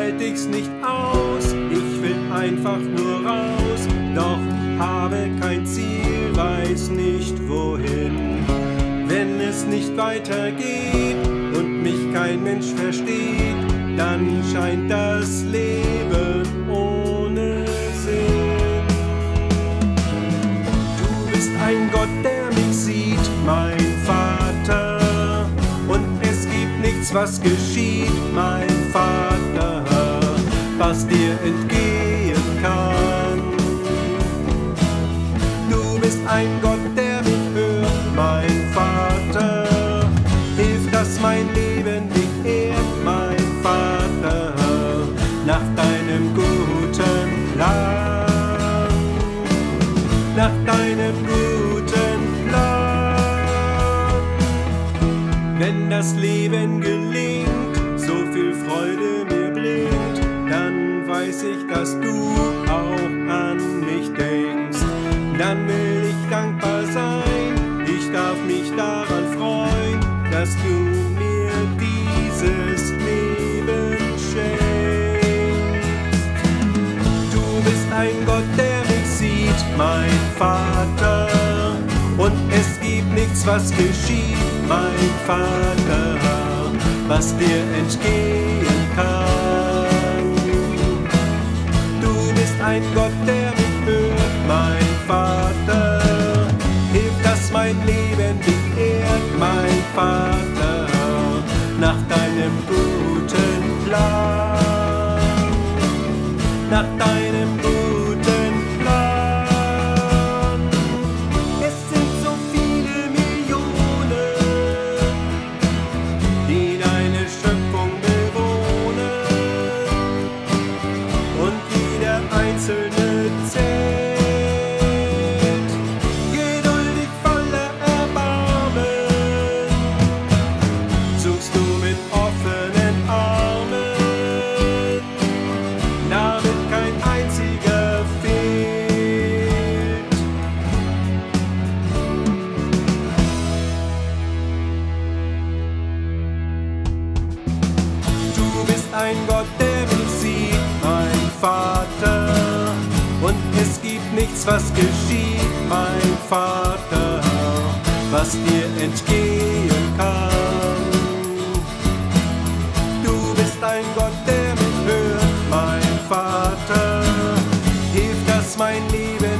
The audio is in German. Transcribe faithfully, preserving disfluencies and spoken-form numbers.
halt ich's nicht aus. Ich will einfach nur raus, doch habe kein Ziel, weiß nicht wohin. Wenn es nicht weitergeht und mich kein Mensch versteht, dann scheint das Leben ohne Sinn. Du bist ein Gott, der mich sieht, mein Vater, und es gibt nichts, was geschieht, mein Vater, was dir entgehen kann. Du bist ein Gott, der mich hört, mein Vater, hilf, dass mein Leben dich ehrt, mein Vater, nach deinem guten Plan, nach deinem guten Plan. Wenn das Leben gelingt, so viel Freude mir bringt, dann weiß ich, dass du auch an mich denkst. Dann will ich dankbar sein, ich darf mich daran freuen, dass du mir dieses Leben schenkst. Du bist ein Gott, der mich sieht, mein Vater, und es gibt nichts, was geschieht, mein Vater, was dir entgehen kann. Du bist ein Gott, der mich hört, mein Vater, hilf, dass mein Leben dich ehrt, mein Vater, nach deinem guten Plan, nach deinem guten Plan. Es sind so viele Millionen, die deine Schöpfung bewohnen, und jeder einzelne zählt. Geduldig voller Erbarmen suchst du mit offenen Armen, damit kein einziger fehlt. Du bist ein Gott, der mich sieht, mein Vater, und es gibt nichts, was geschieht, mein Vater, was dir entgehen kann. Du bist ein Gott, der mich hört, mein Vater, hilf, dass mein Leben